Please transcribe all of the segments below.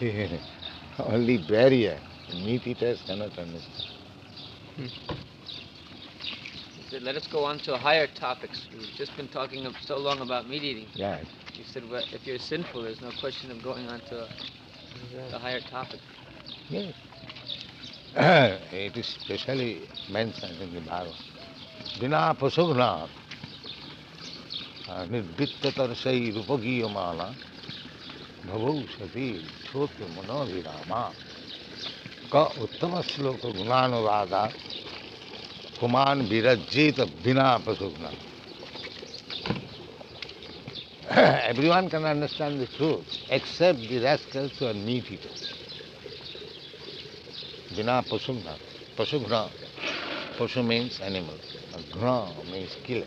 Only barrier. Meat eaters cannot understand. He said, let us go on to higher topics. We've just been talking so long about meat eating. Yes. He said, well, if you're sinful, there's no question of going on to a higher topic. Yes. It is specially mentioned in the Bhagavad. Vina pasugna nirvittatarsai rupagiyamana bhavau sati chotya manovirama ka uttama sloka gunanuvada kuman virajjita vina pasugna. Everyone can understand the truth except the rascals who are meat eaters. Vina pasugna. Pasugna. Pasu means animal. Ghna means killer.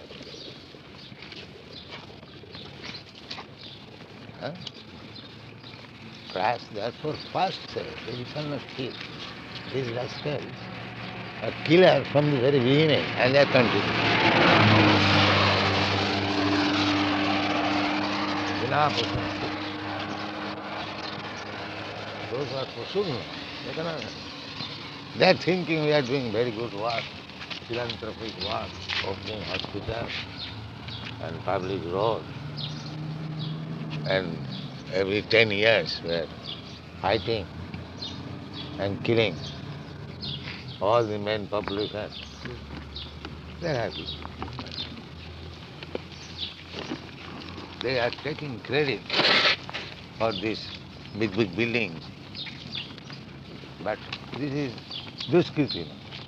Huh? Christ therefore first said that you shall not kill. These rascals are killer from the very beginning and they are continuing. Vina pasugna. Those who are pasugna, they cannot. They are thinking we are doing very good work, philanthropic work, opening hospitals and public roads. And every 10 years we are fighting and killing all the main population. They are happy. They are taking credit for these big buildings. But this is Duskriti.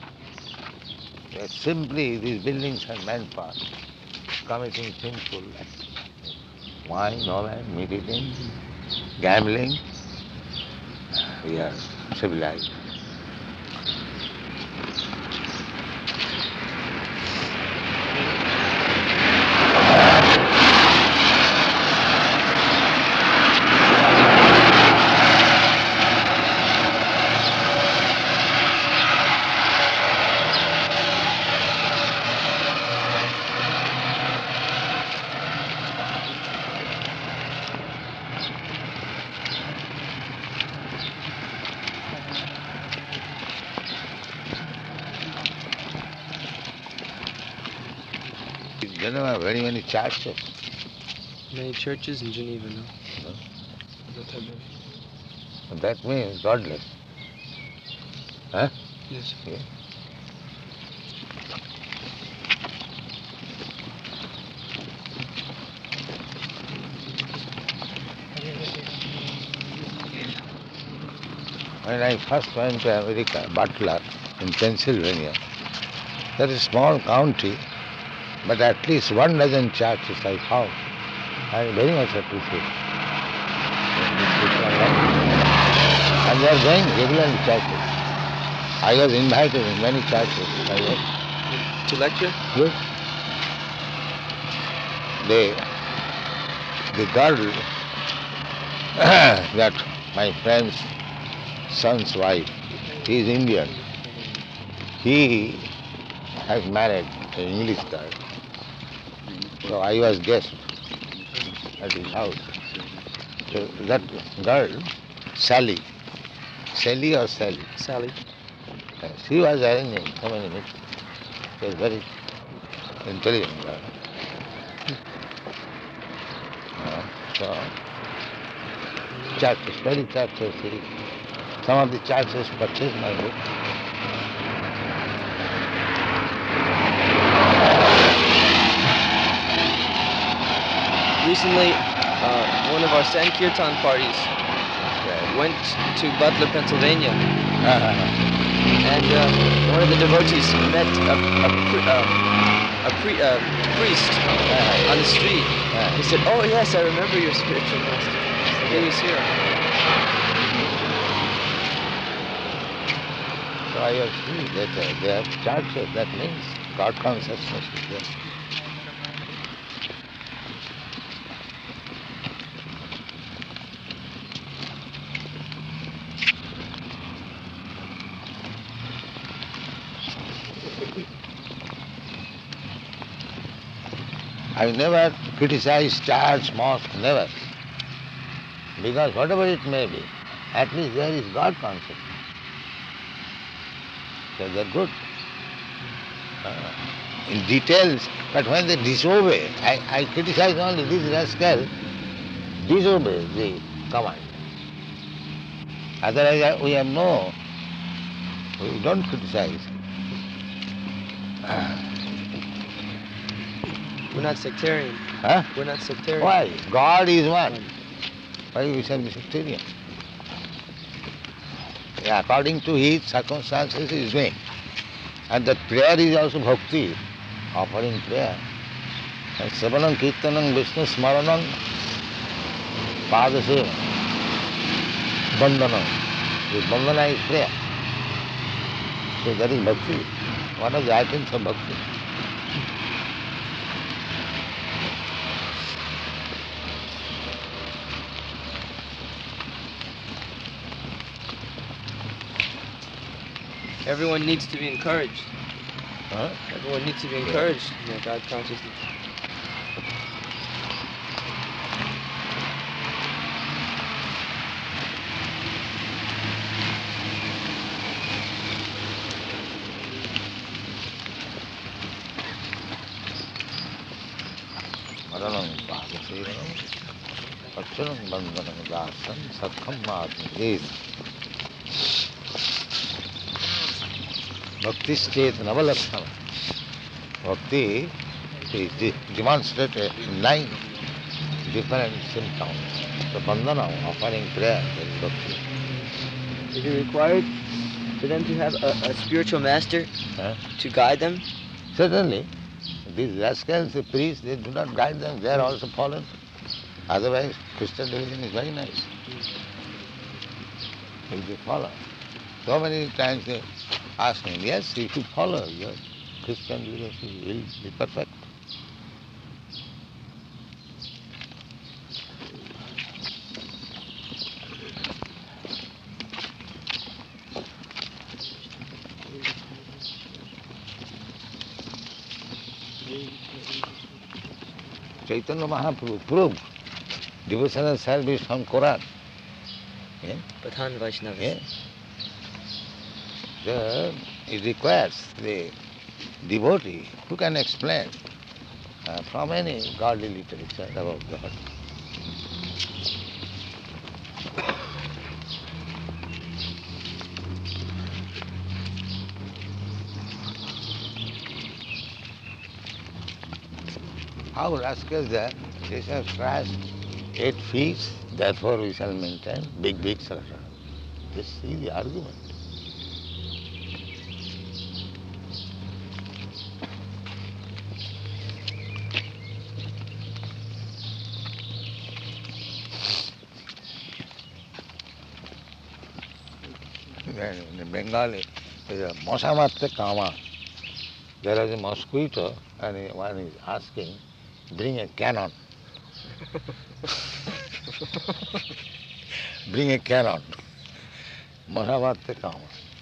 Simply these buildings are meant for committing sinful acts. Wine, wine, meat eating, gambling. We are civilized. Geneva have very many churches. Many churches in Geneva, no? That means godless. Huh? Yes. Yeah. When I first went to America, Butler, in Pennsylvania, that is a small county, but at least 12 churches I found. I very much appreciate it. And they are going regularly churches. I was invited in many churches. I went. To lecture? Yes. The girl that my friend's son's wife, he is Indian. He has married an English girl. So I was guest at his house. So that girl, Sally or Sally? Sally. She was arranging so many meetings. She was very intelligent girl. So churches, many churches. Some of the churches purchased my book. Recently, one of our Sankirtan parties went to Butler, Pennsylvania, and one of the devotees met a priest on the street. He said, "Oh yes, I remember your spiritual master. He was here." So I have seen that they have churches. That means God consciousness is there. I never criticize church, mosque, never. Because whatever it may be, At least there is God consciousness. So they're good. In details, but when they disobey, I criticize only this rascal disobeys the command. Otherwise we have no, we don't criticize. We're not sectarian. Huh? We're not sectarian. Why? God is one. Why we shall be sectarian? Yeah, according to his circumstances he is doing. And that prayer is also bhakti, offering prayer. And Savanam, Kirtanam, Vishnu Smaranam, Padaseva, Bandhanam. This bandhana is prayer. So that is bhakti. One of the items of bhakti. Everyone needs to be encouraged. Huh? Everyone needs to be encouraged in their God consciousness. Maranam Padasevanam, Achanam Bandhanam Dasan, Sakham Madhya. Bhakti state Navalakshana. Bhakti is demonstrated in 9 different symptoms. The bandhana, offering prayer, is bhakti. Is it required for them to have a spiritual master to guide them? Certainly. These rascals, the priests, they do not guide them, they are also fallen. Otherwise, Christian religion is very nice. If they follow. So many times they ask me, yes, if you follow your Christian religion, you will be perfect. Chaitanya Mahaprabhu proved devotional service from Quran. Yeah? Pathan Vaishnavas. Yeah? So it requires the devotee who can explain from any godly literature about God. How rascals are, Jesus Christ ate fish, therefore we shall maintain big slaughter. This is the argument. In Bengali, there is a Mosamatte Kama. There is a mosquito and one is asking, bring a cannon. Bring a cannon. Mosamatte Kama.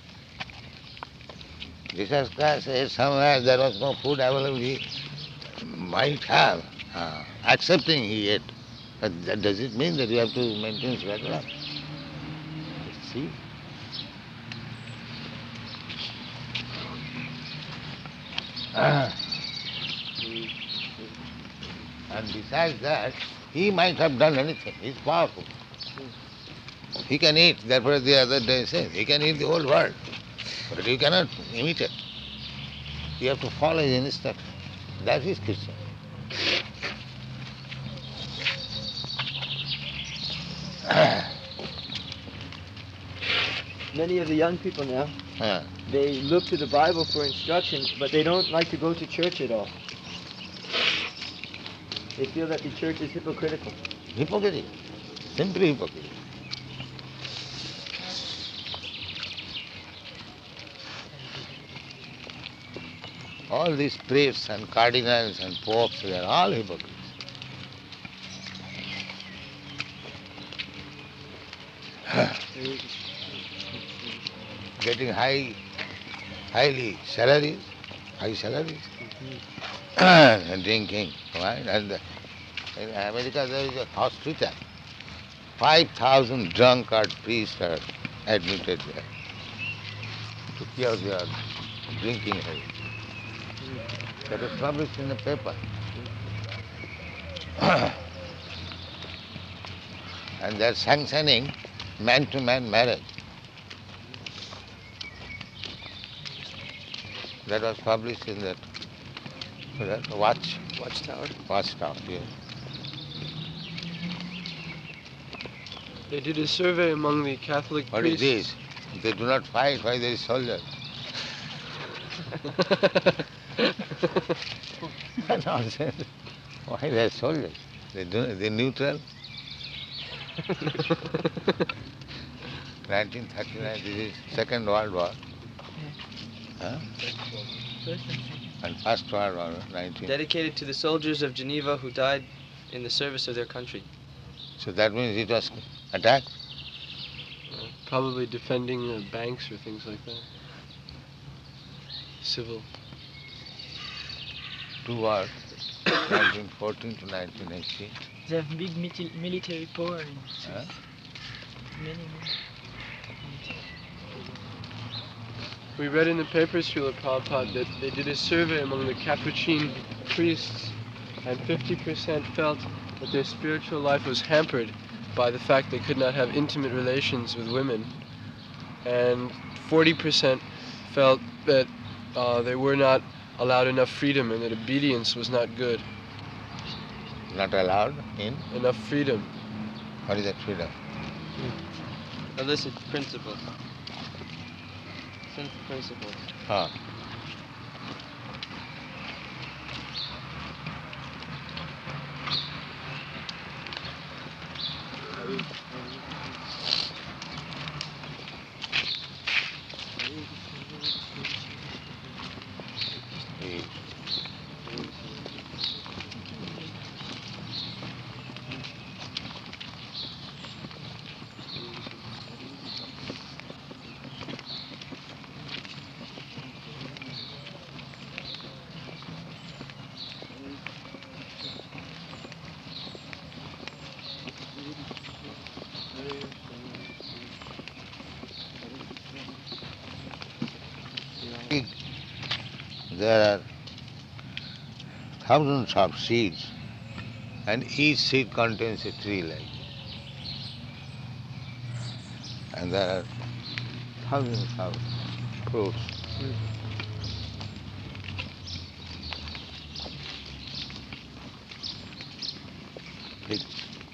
Jesus Christ says somewhere there was no food available, he might have. Accepting he ate. But does it mean that you have to maintain Svedra? See? And besides that, he might have done anything. He's powerful. He can eat. Therefore the other day said, he can eat the whole world. But you cannot imitate. You have to follow his instruction. That is Krishna. Many of the young people now, they look to the Bible for instruction, but they don't like to go to church at all. They feel that the church is hypocritical. Hypocrisy. Simply hypocrisy. All these priests and cardinals and popes, they are all hypocrites. Getting high salaries, and drinking, right? And in America there is a hospital 5,000 drunkard priests are admitted there to cure their drinking habit. That was published in the paper. And they're sanctioning man-to-man marriage. That was published in that Watchtower. Watchtower, yes. They did a survey among the Catholic What is priests. this? They do not fight, why there is soldiers? Nonsense. Why they are soldiers? They're neutral. 1939, this is Second World War. Huh? And First World War, 19. Dedicated to the soldiers of Geneva who died in the service of their country. So that means it was attacked? Probably defending banks or things like that. Civil. Two wars, 1914 to 1918. They have big military power in Huh? many. We read in the papers, Srila Prabhupada, that they did a survey among the Capuchin priests, and 50% felt that their spiritual life was hampered by the fact they could not have intimate relations with women, and 40% felt that they were not allowed enough freedom and that obedience was not good. Not allowed in? Enough freedom. What is that freedom? Illicit principles. Sinful principles. Huh. There are thousands of seeds, and each seed contains a tree like this. And there are thousands of fruits. Figs.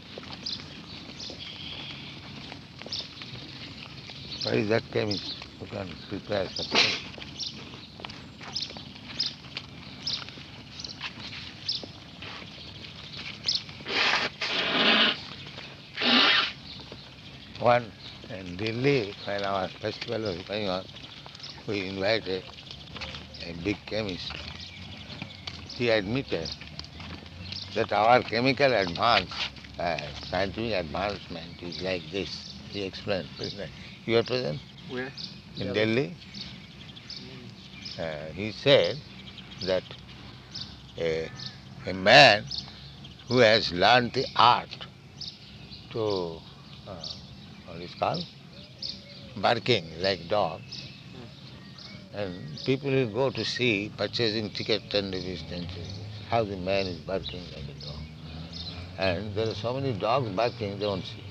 What is that chemist who can prepare something? One in Delhi, when our festival was going on, we invited a big chemist. He admitted that our chemical advance, scientific advancement is like this. He explained. You were present? Where? In Delhi. He said that a man who has learned the art to what is called? Barking like dog. And people will go to see, purchasing ticket 10 rupees, 10 rupees. How the man is barking like a dog. And there are so many dogs barking, they won't see.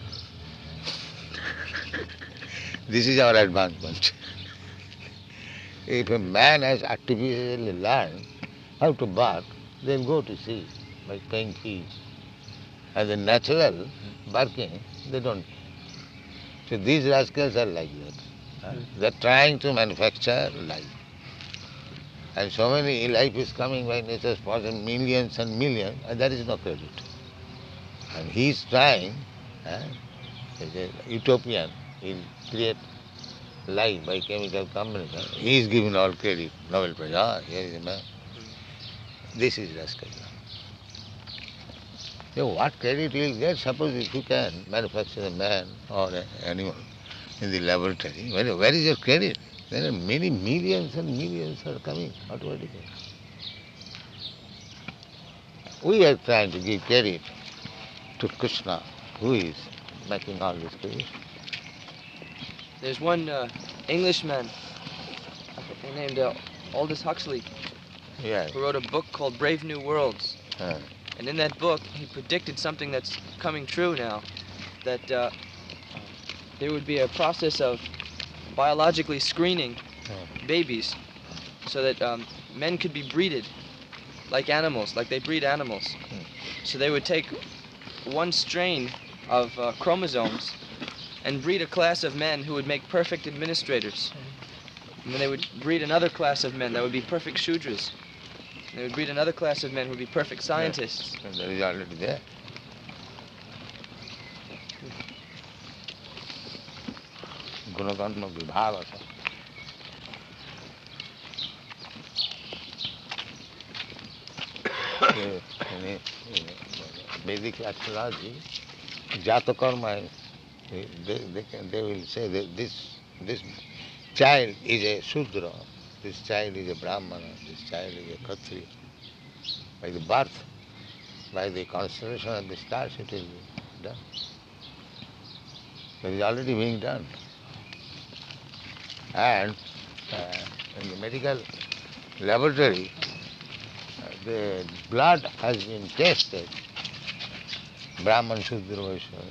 This is our advancement. If a man has artificially learned how to bark, they'll go to see by paying fees. And the natural barking, they don't. So these rascals are like that. They're trying to manufacture life. And so many life is coming by nature's force, millions and millions, and there is no credit. And he's trying, he's a utopian, he'll create life by chemical combination. He is given all credit, Nobel Prize. Here is a man. This is rascal. So what credit he will get? Suppose if you can manufacture a man or an animal in the laboratory, where is your credit? There are many millions and millions are coming automatically. We are trying to give credit to Krishna, who is making all these things. There's one Englishman named Aldous Huxley Yes. who wrote a book called Brave New Worlds. Uh, And in that book, he predicted something that's coming true now, that there would be a process of biologically screening babies so that men could be breeded like animals, like they breed animals. So they would take one strain of chromosomes and breed a class of men who would make perfect administrators. And then they would breed another class of men that would be perfect Shudras. They would breed another class of men who would be perfect scientists. and that is already there. Gunakarma vibhaga. In Vedic astrology, Jata karma, they will say that this child is a Shudra, this child is a Brahmana, this child is a Kshatriya. By the birth, by the constellation of the stars, it will be done. It is already being done. And in the medical laboratory, the blood has been tested. Brahman, Shudra, Vaishya,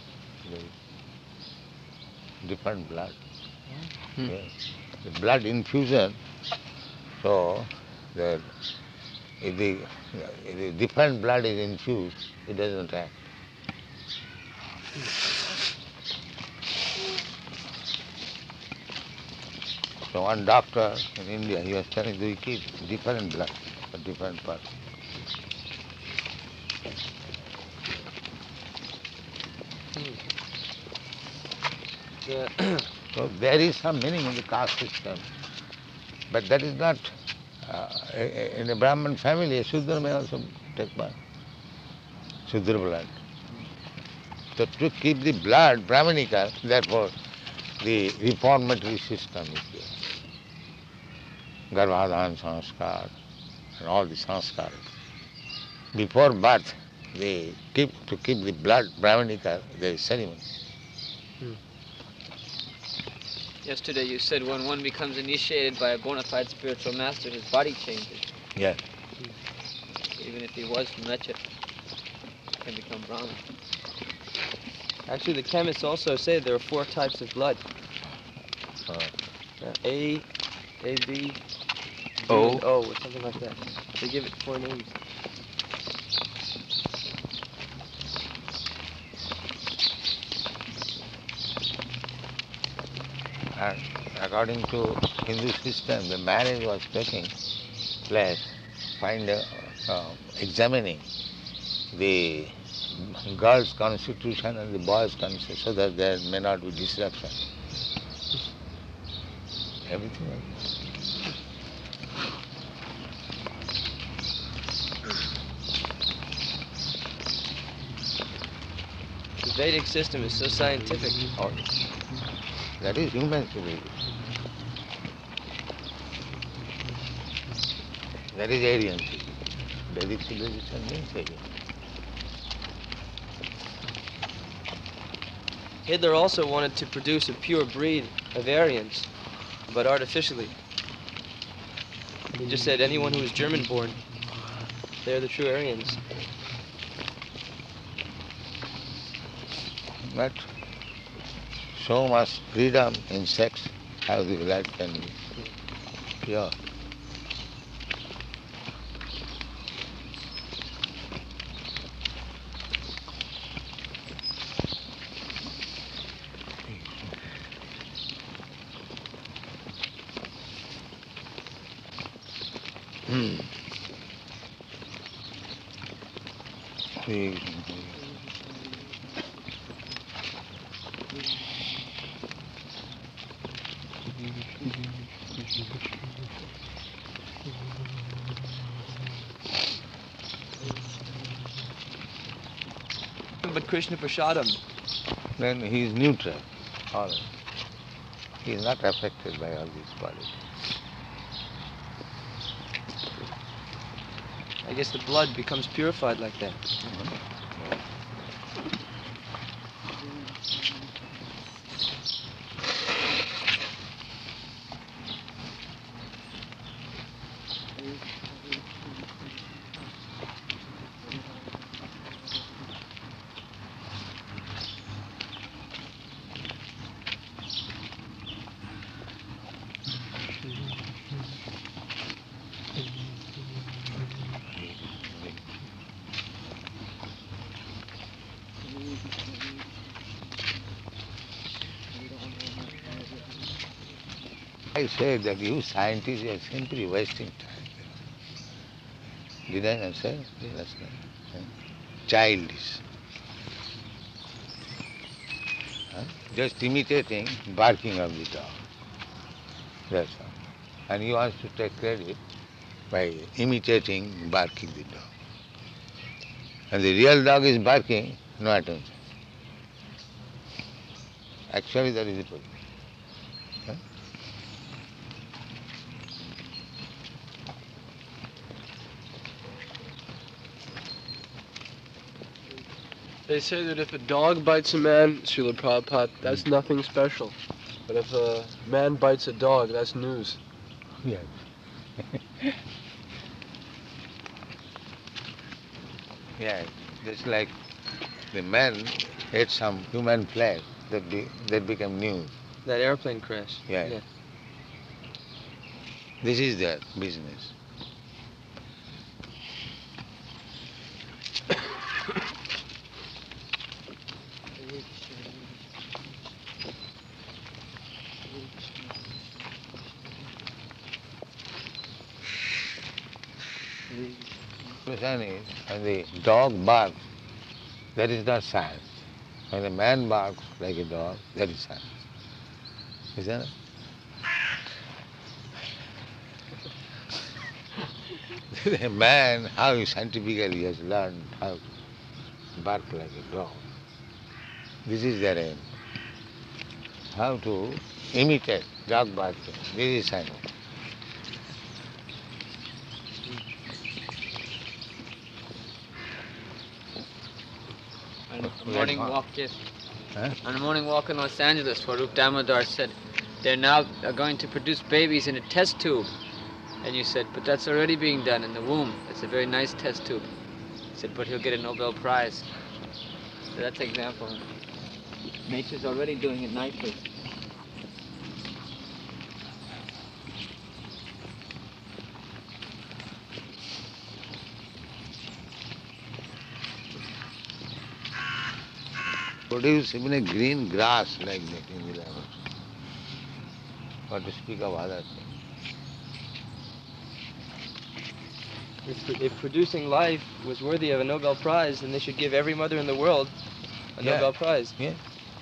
different blood. Yes. The blood infusion, so that if the different blood is infused, it doesn't act. So one doctor in India, he was telling we keep different blood for different parts. So there is some meaning in the caste system, but that is not, in a Brahman family, a Shudra may also take birth, Shudra blood. So to keep the blood Brahmanica, therefore the reformatory system is there. Garbhadhan sanskar and all the sanskars. Before birth, to keep the blood Brahmanica, there is ceremony. Yesterday you said when one becomes initiated by a bona fide spiritual master, his body changes. Yes. Even if he was from Mecha, he can become Brahman. Actually, the chemists also say there are 4 types of blood. A, B, B, O. and O, or something like that. They give it 4 names. And according to Hindu system, the marriage was taking place, examining the girl's constitution and the boy's constitution so that there may not be disruption. Everything like that. The Vedic system is so scientific. Oh, that is human civilization. That is Aryan civilization. Vedic civilization means Aryan. Hitler also wanted to produce a pure breed of Aryans, but artificially. He just said anyone who is German-born, they're the true Aryans. But so much freedom in sex, how the life can be pure. The But Krishna Prasadam, then he is neutral. All right. He is not affected by all these politics. I guess the blood becomes purified like that. I said that you scientists are simply wasting time. Did I not say? That's not. Childish. Just imitating barking of the dog. That's all. And he wants to take credit by imitating barking the dog. And the real dog is barking, no attention. Actually, that is the problem. They say that if a dog bites a man, Srila Prabhupada, that's nothing special. But if a man bites a dog, that's news. Yes. Yeah, just like the man ate some human flesh, that became news. That airplane crash. Yeah. This is their business. Question is, when the dog barks, that is not science. When a man barks like a dog, that is science. Isn't it? A man, how he scientifically has learned how to bark like a dog. This is their aim. How to imitate dog barking. This is science. On a morning walk, yes. Huh? On a morning walk in Los Angeles, where Rup Damodar said they're now going to produce babies in a test tube. And you said, but that's already being done in the womb. It's a very nice test tube. He said, but he'll get a Nobel Prize. So that's an example. Nature's already doing it nicely. Produce even a green grass like that in the laboratory. What to speak of other things. If producing life was worthy of a Nobel Prize, then they should give every mother in the world a Nobel Prize. Yeah.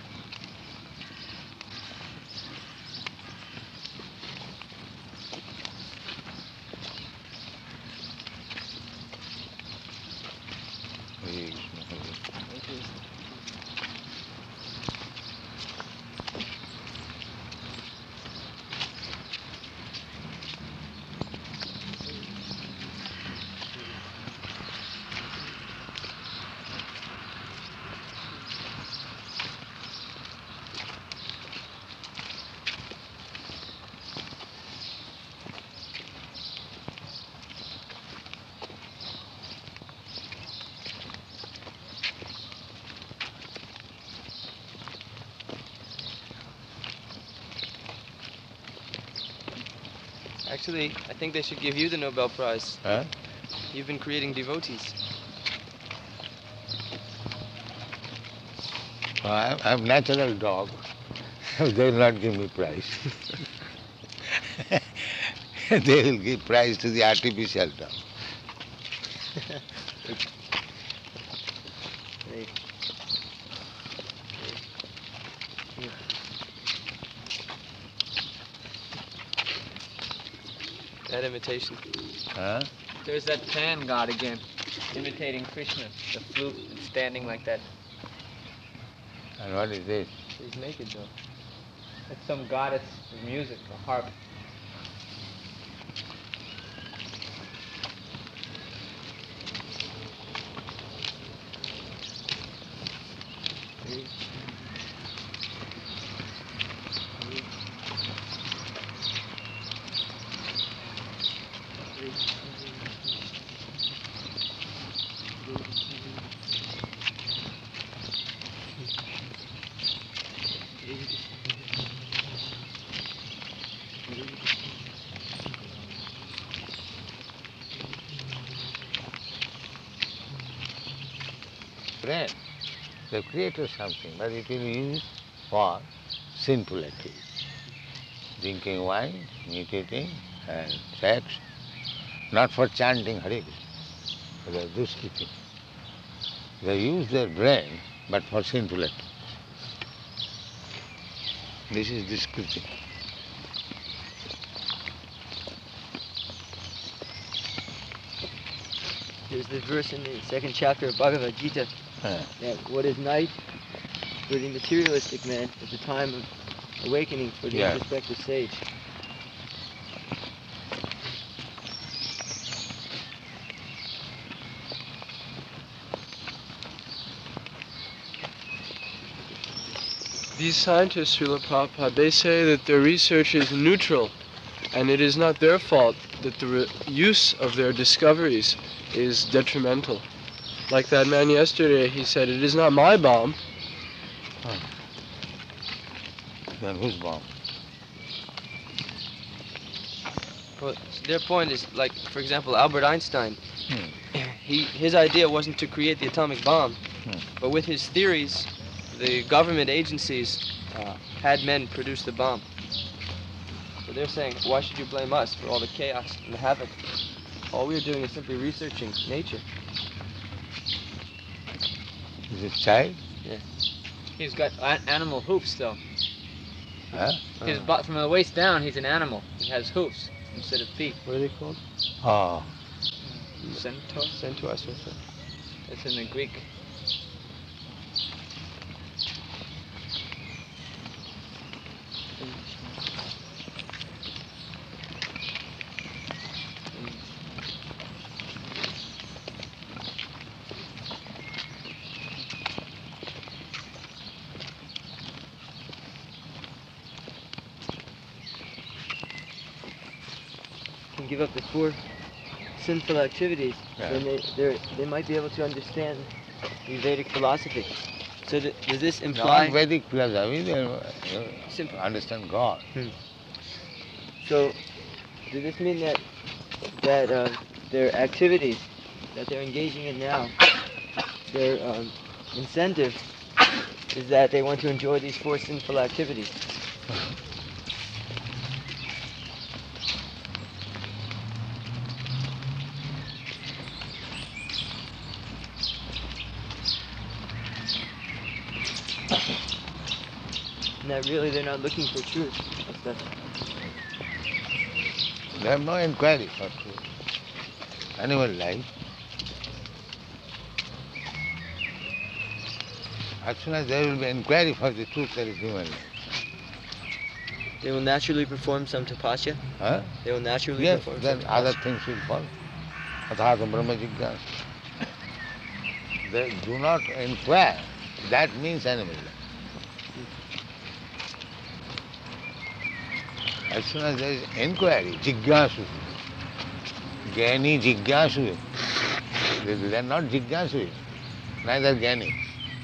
Actually, I think they should give you the Nobel Prize. Huh? You've been creating devotees. I'm natural dog. They will not give me prize. They will give prize to the artificial dog. That imitation. Huh? There's that pan god again, imitating Krishna, the flute standing like that. And what is this? He's naked though. It's some goddess of music, a harp. Friend, they've created something, but it will be used for sinful activity. drinking wine, meat eating, and sex, not for chanting Hare Krishna. They are duskiti. They use their brain, but for sinful act. This is duskiti. There's this verse in the second chapter of Bhagavad Gita that what is night for the materialistic man is the time of awakening for the introspective sage. These scientists, Srila Prabhupada, they say that their research is neutral, and it is not their fault that the use of their discoveries is detrimental. Like that man yesterday, he said, it is not my bomb. Then whose bomb? Well, their point is, like, for example, Albert Einstein, his idea wasn't to create the atomic bomb, but with his theories, the government agencies had men produce the bomb. So they're saying, why should you blame us for all the chaos and the havoc? All we're doing is simply researching nature. Is it child? Yeah. He's got animal hoofs, though. Huh? His from the waist down, he's an animal. He has hoofs instead of feet. What are they called? Oh. Centaur? Centaurs. It's in the Greek. Give up the 4 sinful activities, then they might be able to understand the Vedic philosophy. So does this imply... Not Vedic philosophy, they understand God. So does this mean that their activities that they're engaging in now, their incentive is that they want to enjoy these 4 sinful activities? That really they're not looking for truth. They have no inquiry for truth. Animal life. As soon as there will be inquiry for the truth, there is human life. They will naturally perform some tapasya? Huh? They will naturally Yes, perform then some other tapasya? things will follow. Athāta Brahma Jigyāsa. They do not inquire. That means animal life. As soon as there is inquiry, jigyasu, Gyani jigyasu, they are not jigyasu, neither Gyani.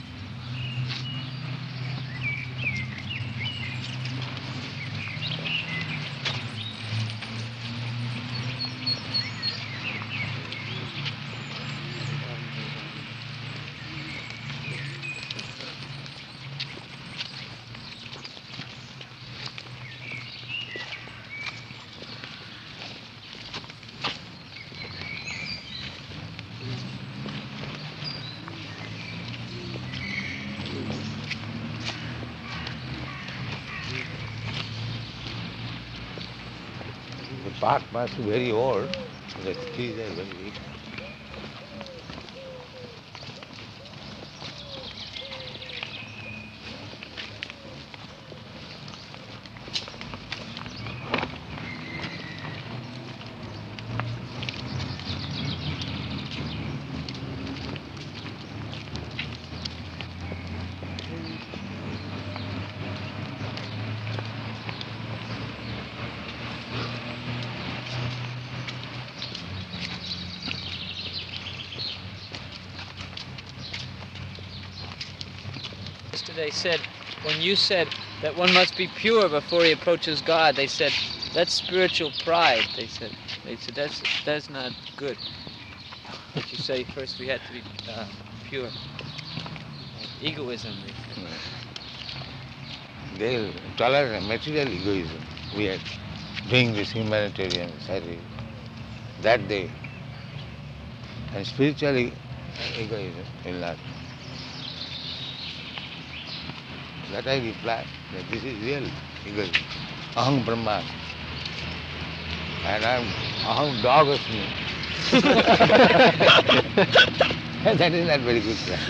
The bark must be very old, the trees are very weak. They said, when you said that one must be pure before he approaches God, they said, that's spiritual pride, they said that's not good. But you say first we had to be pure. Egoism, they said. They tolerate material egoism. we are doing this humanitarian service that day. And spiritually, egoism will not. That I reply that this is real egoism. Aham Brahman. And I am Aham dog asmi. That is not very good plan.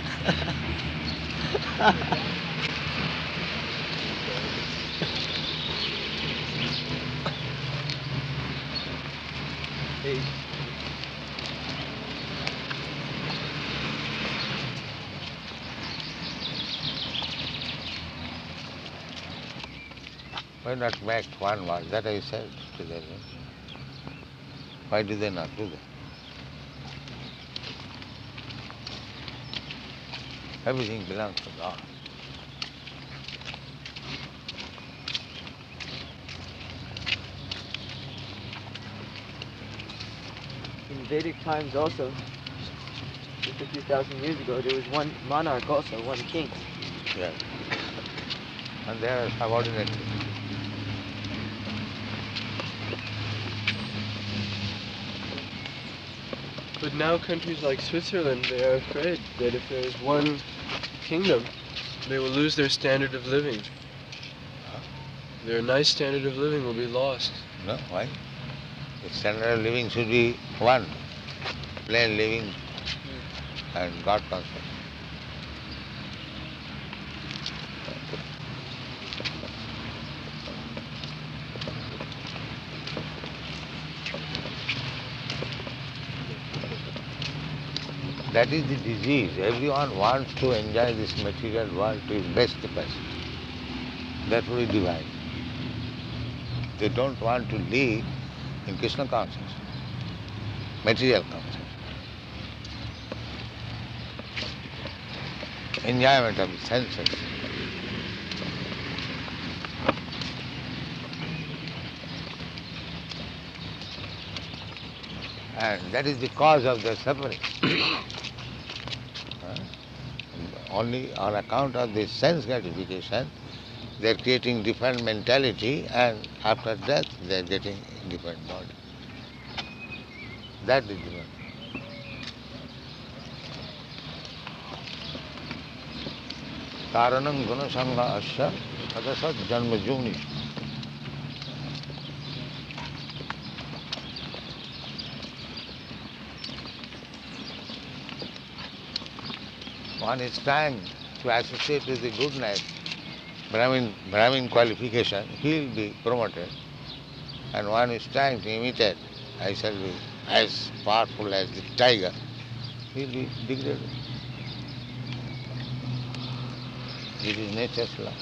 Why not make one word? That I said to them. Why do they not do that? Everything belongs to God. In Vedic times also, just a few thousand years ago, there was one monarch also, one king. Yes. And they are subordinate. But now countries like Switzerland, they are afraid that if there is one kingdom, they will lose their standard of living. Huh? Their nice standard of living will be lost. No, why? The standard of living should be one. Plain living and God conscious. That is the disease. Everyone wants to enjoy this material world to its best capacity. That will be divine. They don't want to live in Krishna consciousness, material consciousness. Enjoyment of the senses. And that is the cause of their suffering. Only on account of this sense gratification, they are creating different mentality, and after death they are getting different body. That is different. Karanam guna sangha asya sadasat janma juni. One is trying to associate with the goodness, Brahmin qualification, he will be promoted. And one is trying to imitate, I shall be as powerful as the tiger, he will be degraded. It is nature's law.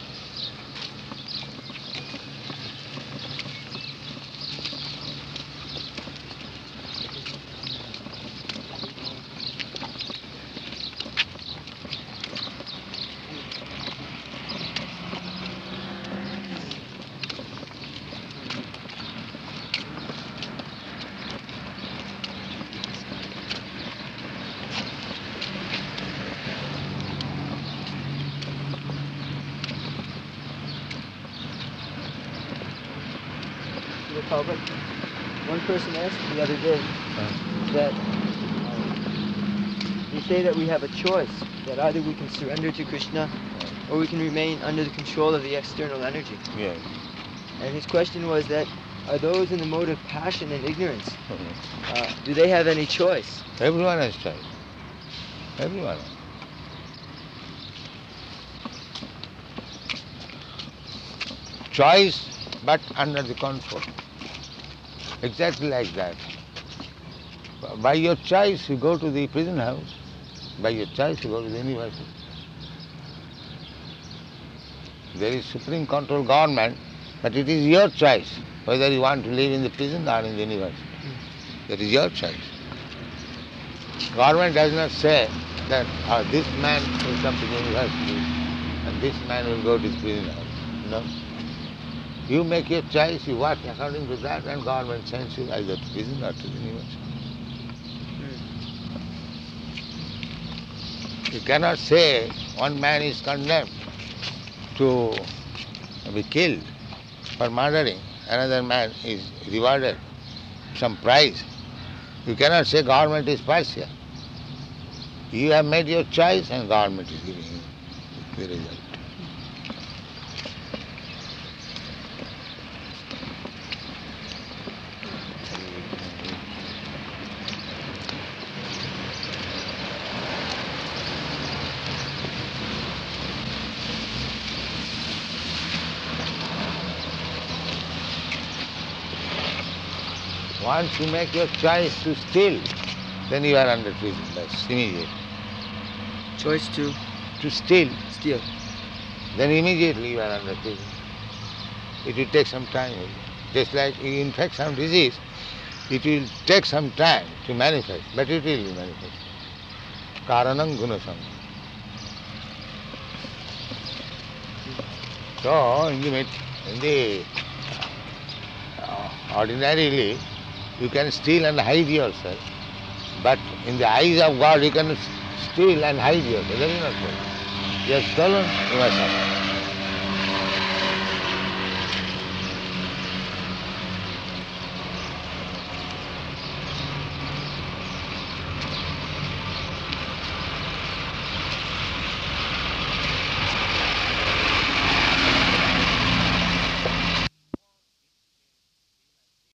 One person asked the other day that they say that we have a choice, that either we can surrender to Krishna or we can remain under the control of the external energy. Yes. And his question was that, are those in the mode of passion and ignorance, do they have any choice? Everyone has choice. Everyone. Choice, but under the control. Exactly like that. By your choice, you go to the prison house. By your choice, you go to the university. There is supreme control government, but it is your choice whether you want to live in the prison or in the university. That is your choice. Government does not say that this man will come to the university and this man will go to the prison house. No. You make your choice, you work according to that, and government sends you either to prison or to the university. You cannot say one man is condemned to be killed for murdering another man is rewarded some prize. You cannot say government is partial. You have made your choice and government is giving you the result. Once you make your choice to steal, then you are under prison. That's immediate. Choice to steal, steal. then immediately you are under prison. It will take some time. Just like you infect some disease, it will take some time to manifest, but it will be manifest. Karanam gunasam. So, ordinarily, you can steal and hide yourself, but in the eyes of God, you can steal and hide yourself. That is not possible. You have stolen, you must suffer.